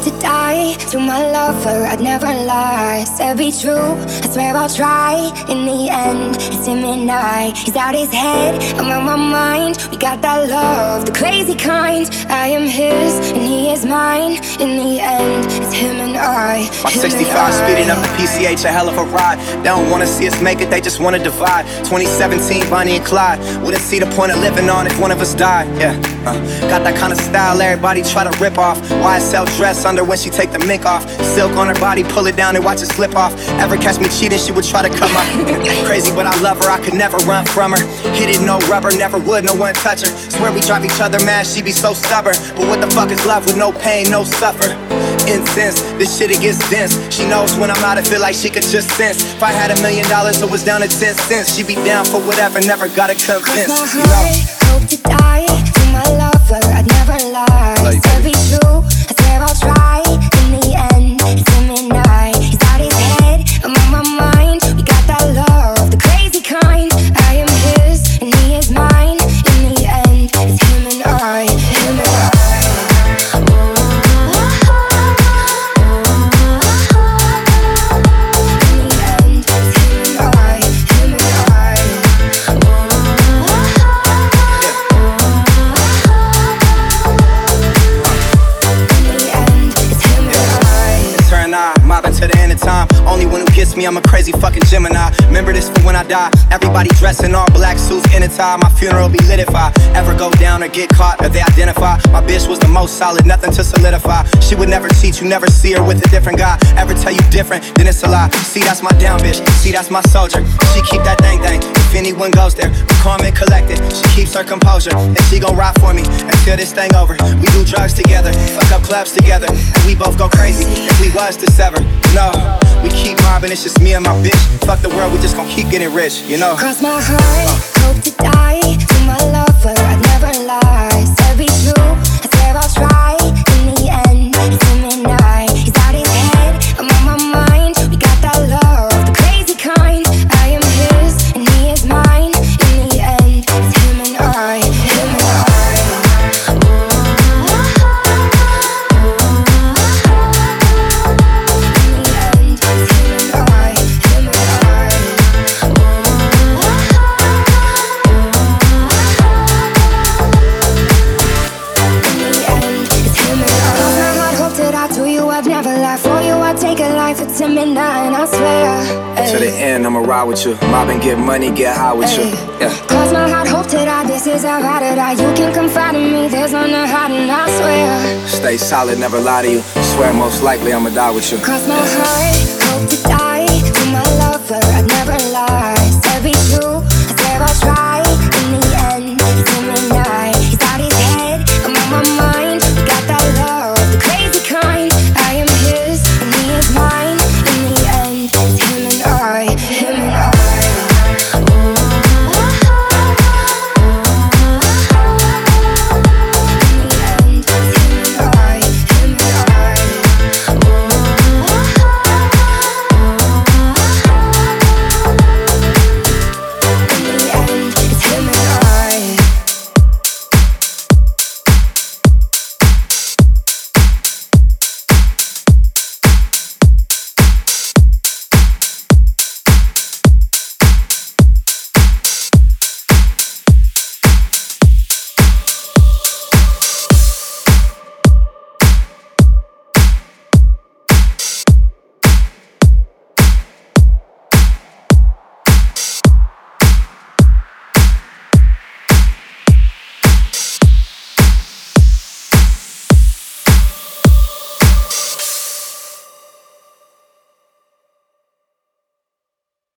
hope to die to my lover, I'd never lie. Said be true, I swear I'll try. In the end, it's him and I. He's out his head, I'm on my mind. We got that love, the crazy kind. I am his and he is mine. In the end, it's him and I. My 65 speeding up the PCH, a hell of a ride. They don't wanna see us make it, they just wanna divide. 2017, Bonnie and Clyde. Wouldn't see the point of living on if one of us died. Yeah, got that kind of style everybody try to rip off. YSL dress under when she take the mink off. Silk on her body, pull it down and watch it slip off. Ever catch me cheating, she would try to come up. Crazy, but I love her, I could never run from her. Hit it, no rubber, never would, no one touch her. Swear we drive each other mad, she be so stubborn. But what the fuck is love with no pain, no suffer? Incense, this shit it gets dense. She knows when I'm out, I feel like she could just sense. If I had $1 million, it was down to 10 cents. She be down for whatever, never gotta convince. Cross my heart, hope to die to my lover, I'd never lie. Said be true, I swear I'll try. In the end, it's him and I. He's out his head, I'm on my mind. We got that love, the crazy kind. I am his and he is mine. In the end, it's him and I. Him and I. To the end of time, only one who gets me, I'm a crazy fucking Gemini. Remember this for when I die. Everybody dressed in all black suits in a tie. My funeral be lit if I ever go down or get caught or they identify. My bitch was the most solid, nothing to solidify. She would never cheat, you never see her with a different guy. Ever tell you different, then it's a lie. See, that's my down bitch, see, that's my soldier. She keep that thing. If anyone goes there, we calm and collected. She keeps her composure, and she gon' ride for me until this thing over. We do drugs together, fuck up clubs together, and we both go crazy if we was to sever. No, we keep mobbing, it's just me and my bitch. Fuck the world, we just gon' keep getting rich, you know. Cross my heart, hope to die to my lover, I'd never lie. Said be true, I swear I'll try. In the end, it's him and I. He's out his head, I'm on my mind. We got that love, the crazy kind. I am his and he is mine. In the end, it's him and I. Him and I. It's him and I swear. To the end, I'ma ride with you. Mob and get money, get high with you. Yeah. Cross my heart, hope to die. This is how I to die. You can confide in me, there's no hiding, I swear. Stay solid, never lie to you. Swear most likely I'ma die with you. Cross my heart, hope to die.